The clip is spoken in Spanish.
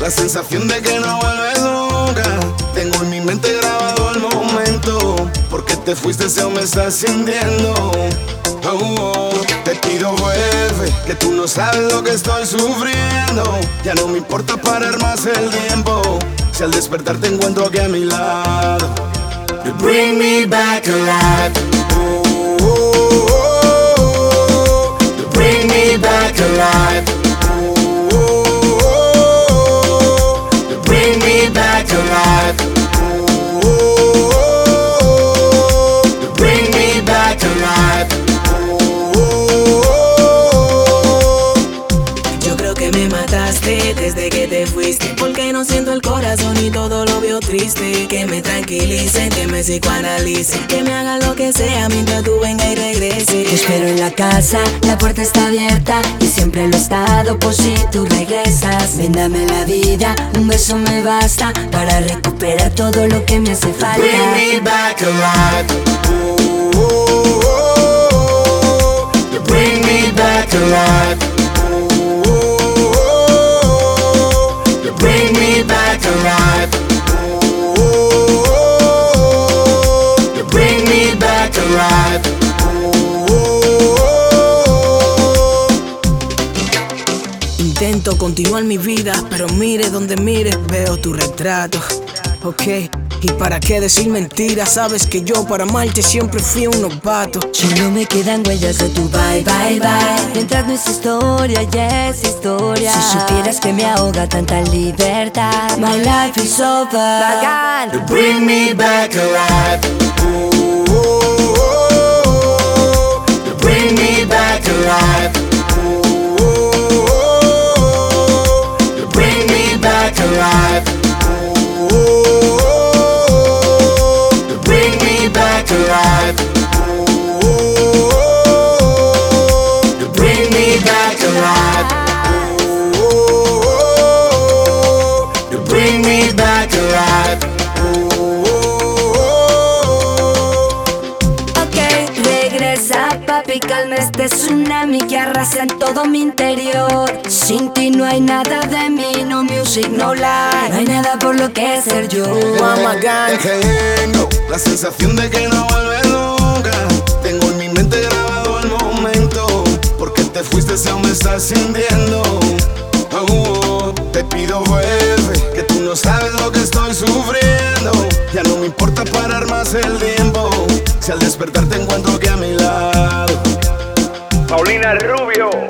la sensación de que no vuelves nunca. Tengo en mi mente grabado el momento, porque te fuiste si aún me estás sintiendo. Te pido vuelve, que tú no sabes lo que estoy sufriendo. Ya no me importa parar más el tiempo, si al despertar te encuentro aquí a mi lado. You bring me back alive. You bring me back alive. You bring me back alive. You bring me back alive. Yo creo que me mataste desde que te fuiste, porque no siento el corazón y todo lo veo triste. Que me tranquilice, que me psicoanalice, que me haga lo que sea mientras tú venga y regrese. Te espero en la casa, la puerta está abierta y siempre lo he estado por si tú regresas. Ven, dame la vida, un beso me basta para recuperar todo lo que me hace falta. Bring me back alive. You bring me back alive. You bring me back alive. You bring me back alive. Intento continuar mi vida, pero mire donde mires veo tu retrato. Ok, y para qué decir mentiras, sabes que yo para amarte siempre fui un novato. Solo me quedan huellas de tu bye, bye, bye. Mientras no es historia, ya es historia. Si supieras que me ahoga tanta libertad. My life is over. Bacán. You bring me back alive. You bring me back alive. You bring me back alive. You bring me back alive. You bring me back alive. You bring me back alive. Ok, regresa papi, calma este tsunami que arrasa en todo mi interior. Sin ti no hay nada de mí, no music, no life. No hay nada por lo que ser yo. Tengo la sensación de que no vuelves nunca. Tengo en mi mente grabado el momento, porque te fuiste si aún me estás sintiendo. Te pido vuelve, que tú no sabes lo que estoy sufriendo. Ya no me importa parar más el tiempo, si al despertar te encuentro aquí a mi lado. Paulina Rubio.